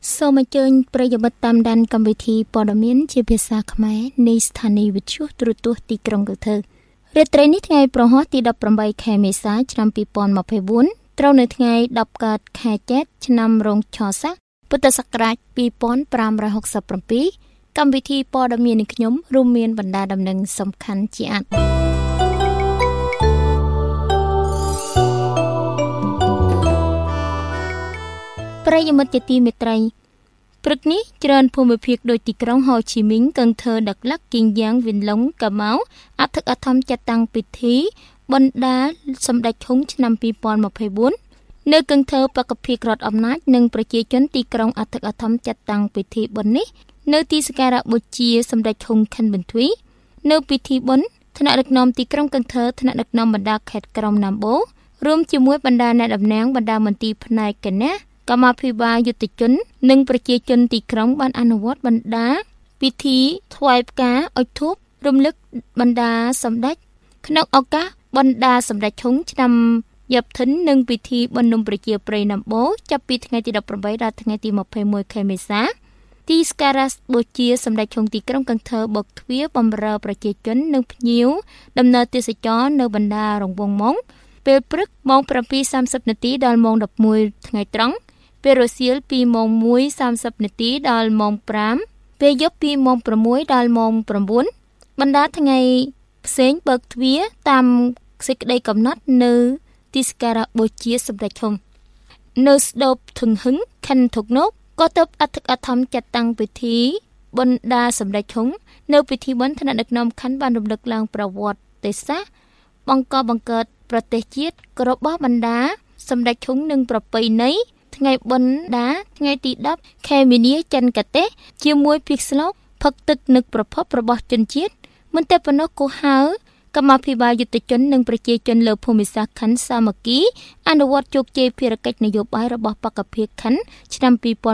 សូមអញ្ជើញប្រិយមិត្តតាមដានកម្មវិធីព័ត៌មានជាភាសាខ្មែរនៃស្ថានីយ៍វិទ្យុទូរទស្សន៍ទីក្រុងកន្ធររាត្រីនេះថ្ងៃប្រហ័សទី18ខែមេសាឆ្នាំ2024ត្រូវនៅថ្ងៃ10កើតខែចេតិឆ្នាំរោងឆស័កពុទ្ធសករាជ2567កម្មវិធីព័ត៌មាននៃខ្ញុំរួមមានបណ្ដាដំណឹងសំខាន់ជាអាចប្រិយមិត្តជាទីមេត្រីព្រឹកនេះច្រើនភូមិភាគដូចទីក្រុងហូជីមីញកឹងធើដឹកឡាក់គីងយ៉ាងវិនឡុងកាម៉ៅអធិកអធមចាត់តាំងពិធីបណ្ដាសម្ដេចឈុងឆ្នាំ2024នៅកឹងធើបកភិករដ្ឋអំណាចនិងប្រជាជនទីក្រុងអធិកអធមចាត់តាំងពិធីបុណ្យនេះនៅទីសក្ការៈបូជាសម្ដេចឈុងខិនបន្ទ្វីនៅពិធីបុណ្យថ្នាក់ដឹកនាំទីក្រុងកឹងធើថ្នាក់ដឹកនាំបណ្ដាខេត្តក្រុងណាំបូរួមជាមួយបណ្ដាអ្នកតំណាងបណ្ដាមន្ទីរផ្នែកគណៈកម្មាភិបាលយុទ្ធជននិងប្រជាជនទីក្រុងបានអនុវត្តបណ្ដាពិធីថ្វាយផ្កាអុជធូបរំលឹកបណ្ដាសម្ដេចក្នុងឱកាសបណ្ដាសម្ដេចឈុងឆ្នាំយ៉ាប់ធិននិងពិធីបណ្ដុំប្រជាប្រិយណាំបូចាប់ពីថ្ងៃទី18ដល់ថ្ងៃទី21ខែមេសាទីសក្ការៈបូជាសម្ដេចឈុងទីក្រុងកឹងធើបុកទ្វារបម្រើប្រជាជននិងភ្ញៀវដំណើរទេសចរនៅបណ្ដារង្វង់ម៉ោងពេលព្រឹកម៉ោង 7:30 នាទីដល់ម៉ោង 11 ថ្ងៃត្រង់ពេលរសៀលពីម៉ោង 1:30 នាទីដល់ម៉ោង 5ពេលយប់ពីម៉ោង 6 ដល់ម៉ោង 9បណ្ដាថ្ងៃផ្សេងបើកទ្វារតាមសេចក្តីកំណត់នៅទីសក្ការៈបូជាសម្ដេចឈុងនៅស្ដប់ធឹងហឹងខិនធុកណូកក៏ទៅអធិកអធមចាត់តាំងពិធីបណ្ដាសម្ដេចឈុងនៅពិធីបុណ្យថ្នាក់ដឹកនាំខណ្ឌបានរំលឹកឡើងប្រវត្តិសាស្ត្របង្កើតប្រទេសជាតិរបស់បណ្ដាសម្ដេចឈុងនិងប្រពៃណីថ្ងៃបណ្ដាថ្ងៃទី10ខែមីនាច័ន្ទកតេសជាមួយភិក្ខស្លោកផឹកទឹកនឹកប្រភពរបស់ជនជាតិមិនតែប៉ុណ្ណោះគូហៅកម្មាភិបាលយុទ្ធជននិងប្រជាជនលើភូមិសាស្ត្រខណ្ឌសាមគ្គីអនុវត្តជោគជ័យភារកិច្ចនយោបាយរបស់បកភិខណ្ឌឆ្នាំ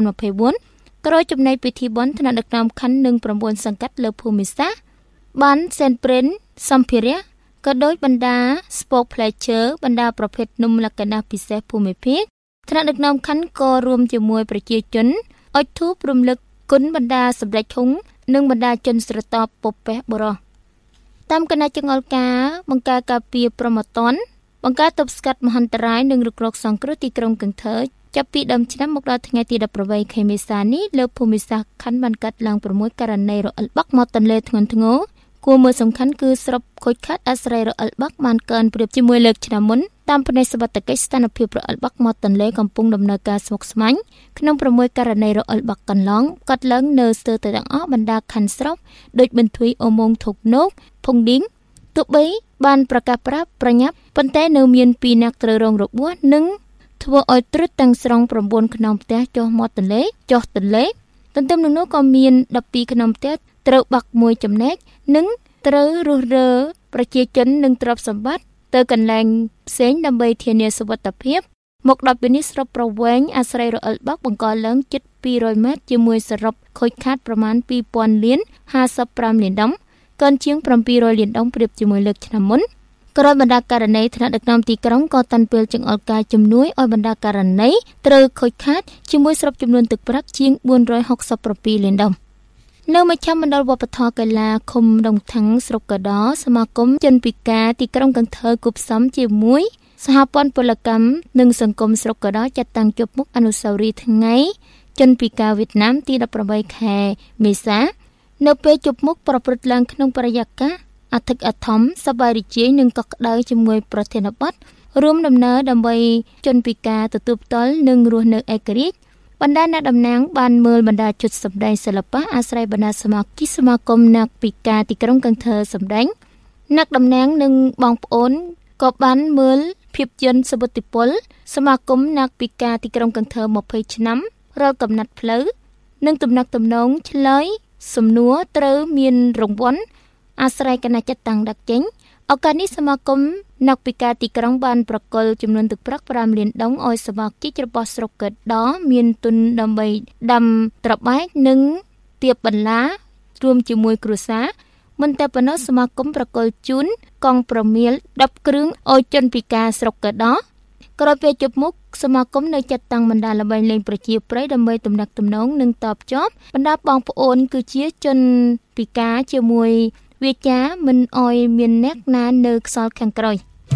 2024ក្រោយចំណែកពិធីបុណ្យថ្នាក់ដឹកនាំខណ្ឌនិង9សង្កាត់លើភូមិសាស្ត្របានសែនព្រេនសម្ភារៈក៏ដោយបណ្ដាស្ពកផ្លែឈើបណ្ដាប្រភេទនំលក្ខណៈពិសេសភូមិភាគថ្នាក់ដឹកនាំខណ្ឌក៏រួមជាមួយប្រជាជនអុជធូបរំលឹកគុណបណ្ដាសម្ដេចឈុងនិងបណ្ដាជនស្រទាប់ពពែបុរសតាមគណៈចង្អុលការបង្ការការពារប្រមត្តនបង្ការទប់ស្កាត់មហន្តរាយនិងរុករកសង្គ្រោះទីក្រុងកឹងធើចាប់ពីដើមឆ្នាំមកដល់ថ្ងៃទី18ខែមេសានេះលើភូមិសាស្ត្រខណ្ឌបានកាត់ឡើង6ករណីរអិលបាក់មាត់ទន្លេធ្ងន់ធ្ងរគួរមើលសំខាន់គឺស្រុកខូចខាតអាស្រ័យរអិលបាក់បានកើនប្រៀបជាមួយលើកឆ្នាំមុនតាមផ្នែកសុវត្ថិកិច្ចស្ថានភាពរអិលបាក់មាត់ទន្លេកំពុងដំណើរការស្មុគស្មាញក្នុង6ករណីរអិលបាក់កន្លងកាត់ឡើងនៅស្ទើរតែទាំងអស់បណ្ដាខណ្ឌស្រុកដូចបន្ទាយអូម៉ុងធុកណូកភុងឌីងទោះបីបានប្រកាសប្រាប់ប្រញាប់ប៉ុន្តែនៅមាន2អ្នកត្រូវរងរបួសនិងធ្វើឲ្យត្រុតទាំងស្រុង9ខ្នងផ្ទះចុះមាត់ទន្លេចុះទន្លេទន្ទឹមនឹងនោះក៏មាន12ខ្នងផ្ទះត្រូវបាក់មួយចំណែកនិងត្រូវរុះរើប្រជាជននិងទ្រព្យសម្បត្តិទៅកន្លែងផ្សេងដើម្បីធានាសុវត្ថិភាពមកដល់ពេលនេះស្រុកប្រវែងអាស្រ័យរអិលបាក់បង្កឡើងជិត200ម៉ែត្រជាមួយសរុបខូចខាតប្រមាណ 2000 លាន 55 លានដុំកើនជាង 700 លានដុំប្រៀបជាមួយលើកឆ្នាំមុនក្រោយបណ្ដាករណីថ្នាក់ដឹកនាំទីក្រុងក៏តាន់ពេលចង្អុលការជំនួយឲ្យបណ្ដាករណីត្រូវខូចខាតជាមួយស្រុបចំនួនទឹកប្រាក់ជាង 467 លានដុំនៅមជ្ឈមណ្ឌលវប្បធម៌កីឡាឃុំដងថាំងស្រុកកដោសមាគមជនពិការទីក្រុងកឹងធើគប់ផ្សំជាមួយសហព័ន្ធពលកម្មនិងសង្គមស្រុកកដោចាត់តាំងជប់មុខអនុស្សាវរីយ៍ថ្ងៃជនពិការវៀតណាមទី18ខែមេសានៅពេលជប់មុខប្រព្រឹត្តឡើងក្នុងបរិយាកាសអធិកអធមសប្បាយរីករាយនិងកក់ក្ដៅជាមួយប្រធានបទរួមដំណើរដើម្បីជនពិការទទួលផ្ទាល់និងរស់នៅឯករាជ្យបណ្ដាអ្នកតំណាងបានមើលបណ្ដាជុតសម្ដែងសិល្បៈអាស្រ័យបណ្ដាសមាគមអ្នកពិការទីក្រុងកឹងធើសម្ដែងអ្នកតំណាងនិងបងប្អូនក៏បានមើលភាពយន្តសុវត្ថិពលសមាគមអ្នកពិការទីក្រុងកឹងធើ20ឆ្នាំរាល់កំណត់ផ្លូវនិងទំនាក់ទំនងឆ្លើយសំណួរត្រូវមានរង្វាន់អាស្រ័យគណៈចាត់តាំងដាក់ចេញឱកាសនេះសមាគមអ្នកពិការទីក្រុងបានប្រគល់ចំនួនទឹកប្រាក់5លានដុងឲ្យសមាជិករបស់ស្រុកកដោមានទុនដើម្បីដាំត្របែកនិងទៀបបន្លារួមជាមួយគ្រួសារមិនតែប៉ុណ្ណោះសមាគមប្រគល់ជូនកង់ប្រមៀល10គ្រឿងឲ្យជនពិការស្រុកកដោក្រោយពេលជប់មុខសមាគមនៅចាត់តាំងបណ្ដាល្បែងលេងប្រជាប្រិយដើម្បីទំនាក់ទំនងនិងតបជាប់បណ្ដាបងប្អូនគឺជាជនពិការជាមួយវាចាមិនអោយមានអ្នកណានៅខ្សលខាងក្រោយ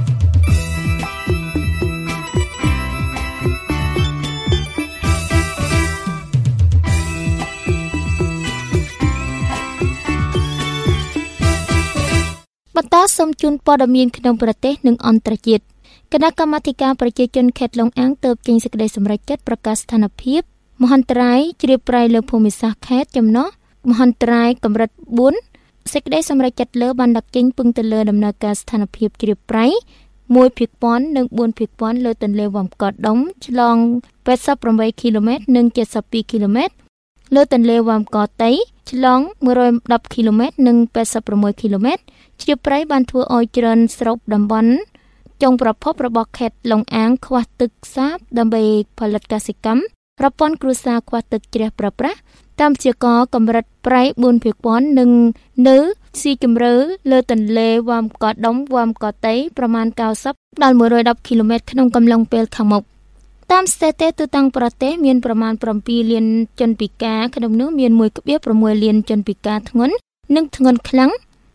បន្តសូមជូនព័ត៌មានក្នុងប្រទេសនិងអន្តរជាតិគណៈកម្មាធិការប្រជាជនខេត្តឡុងអាំងទើបចេញសេចក្តីសម្រេចចិត្តប្រកាសស្ថានភាពមហន្តរាយជ្រាបប្រៃលើភូមិសាស្ត្រខេត្តចំណោះមហន្តរាយកម្រិត4សេចក្តីសម្រេចចិត្តលើបានដាក់ចេញពឹងទៅលើដំណើរការស្ថានភាពជ្រាបប្រៃ1/1000និង4/1000លើទន្លេវ៉ាំកោដុំឆ្លង88គីឡូម៉ែត្រនិង72គីឡូម៉ែត្រលើទន្លេវ៉ាំកោតៃឆ្លង110គីឡូម៉ែត្រនិង86គីឡូម៉ែត្រជ្រាបប្រៃបានធ្វើឲ្យច្រើនស្រុកតំបន់ចុងប្រភពរបស់ខេត្តឡុងអាងខ្វះទឹកសាបដើម្បីផលិតកសិកម្មប្រព័ន្ធគ្រួសារខ្វះទឹកជ្រះប្រើប្រាស់តាមជាកកម្រិតប្រៃ4/1000និងនៅស៊ីជម្រៅលើទន្លេវ៉ាំកោដុំវ៉ាំកោតៃប្រមាណ90ដល់110គីឡូម៉ែត្រក្នុងកំឡុងពេលខាងមុខតាមស្ថិតិទូទាំងប្រទេសមានប្រមាណ7លានជនពិការក្នុងនោះមាន 1.6 លានជនពិការធ្ងន់និងធ្ងន់ខ្លាំង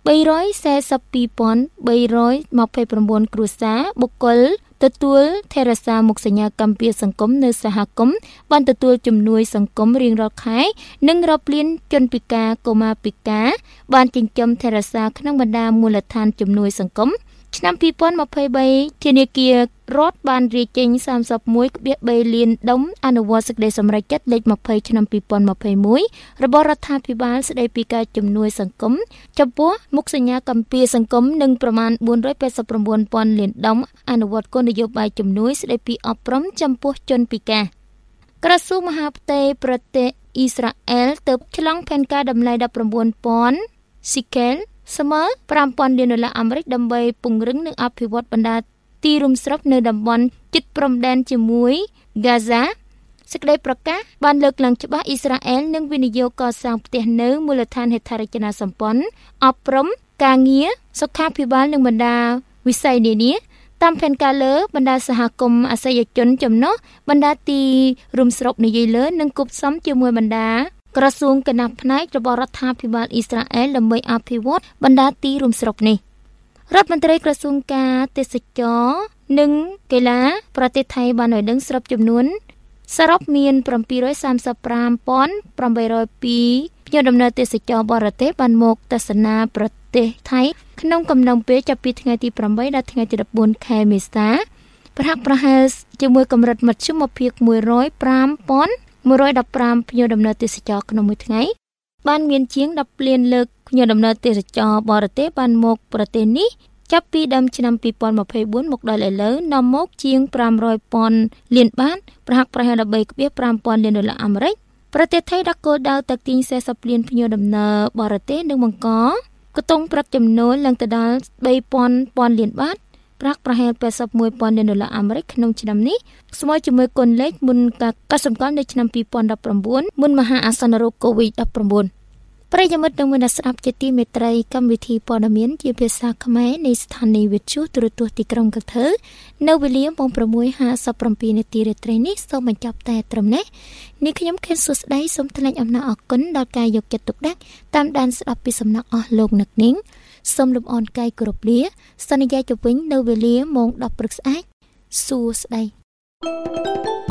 342,329គ្រួសារបុគ្គលទទួលថែរក្សាមុខសញ្ញាកម្មពារសង្គមនៅសហគមន៍បានទទួលជំនួយសង្គមរៀងរាល់ខែនិងរាប់លានជនពិការកុមារពិការបានចិញ្ចឹមថែរក្សាក្នុងបណ្ដាមូលដ្ឋានជំនួយសង្គមឆ្នាំ2023ធនាគាររដ្ឋបានរាយចេញ 31.3 លានដុំអនុវត្តសេចក្តីសម្រេចចិត្តលេខ20ឆ្នាំ2021របស់រដ្ឋាភិបាលស្តីពីការជំនួយសង្គមចំពោះមុខសញ្ញាកម្មពារសង្គមនិងប្រមាណ 489,000 លានដុំអនុវត្តគោលនយោបាយជំនួយស្តីពីអប់រំចំពោះជនពិការក្រសួងមហាផ្ទៃប្រទេសអ៊ីស្រាអែលទើបឆ្លងផែនការតម្លៃ 19,000 ស៊ីកែលស្មើ $5,000 លានអាមេរិកដើម្បីពង្រឹងនិងអភិវឌ្ឍបណ្ដាទីរួមស្រុកនៅតំបន់ជិតព្រំដែនជាមួយហ្គាហ្សាសេចក្តីប្រកាសបានលើកឡើងច្បាស់អ៊ីស្រាអែលនឹងវិនិយោគកសាងផ្ទះនៅមូលដ្ឋានហេដ្ឋារចនាសម្ព័ន្ធអប់រំការងារសុខាភិបាលនិងបណ្ដាវិស័យនានាតាមផែនការលើបណ្ដាសហគមន៍អាសយជនចំណុះបណ្ដាទីរួមស្រុកនិយាយលើនិងគប់សំជាមួយបណ្ដាក្រសួងគណៈផ្នែករបស់រដ្ឋាភិបាលអ៊ីស្រាអែលដើម្បីអភិវឌ្ឍបណ្ដាទីរួមស្រុកនេះរដ្ឋមន្ត្រីក្រសួងការទេសចរនិងកីឡាប្រទេសថៃបានឲ្យដឹងស្របចំនួនសរុបមាន 735,802 ភ្ញៀវដំណើរទេសចរបរទេសបានមកទស្សនាប្រទេសថៃក្នុងកំឡុងពេលចាប់ពីថ្ងៃទី8ដល់ថ្ងៃទី14ខែមេសាប្រហាក់ប្រហែលជាមួយកម្រិតមធ្យមភាព 105,115 ភ្ញៀវដំណើរទេសចរក្នុងមួយថ្ងៃបានមានជាង10លានលើកភ្ញៀវដំណើរទេសចរបរទេសបានមកប្រទេសនេះចាប់ពីដើមឆ្នាំ2024មកដល់ឥឡូវនាំមកជាង 500,000 លានបាតប្រហាក់ប្រហែល 13.5 លានដុល្លារអាមេរិកប្រទេសថៃដាក់គោលដៅតាក់ទាញ40លានភ្ញៀវដំណើរបរទេសនិងបង្កកតុងប្រាក់ចំណូលឡើងទៅដល់ 3,000 លានបាតប្រហាក់ប្រហែល 81,000 លានដុល្លារអាមេរិកក្នុងឆ្នាំនេះស្មើជាមួយគុណលេខមុនការកត់សម្គាល់នៅឆ្នាំ2019មុនមហាអាសន្នរោគ COVID-19 ប្រិយមិត្តនិងមនស្សស្ដាប់ជាទីមេត្រីកម្មវិធីព័ត៌មានជាភាសាខ្មែរនៃស្ថានីយ៍វិទ្យុទូរទស្សន៍ទីក្រុងកន្ធើនៅវេលាម៉ោង 6:57 នាទីរាត្រីនេះសូមបញ្ចប់តែត្រឹមនេះនេះខ្ញុំខេនសុស្ដីសូមថ្លែងអំណរអគុណដល់ការយកចិត្តទុកដាក់តាមដានស្ដាប់ពីសំណាក់អស់លោកអ្នកនាងសូមលំអរកាយគោរពលាសន្យាជុំវិញនៅវេលាម៉ោង 10 ព្រឹកស្អែកសួស្ដី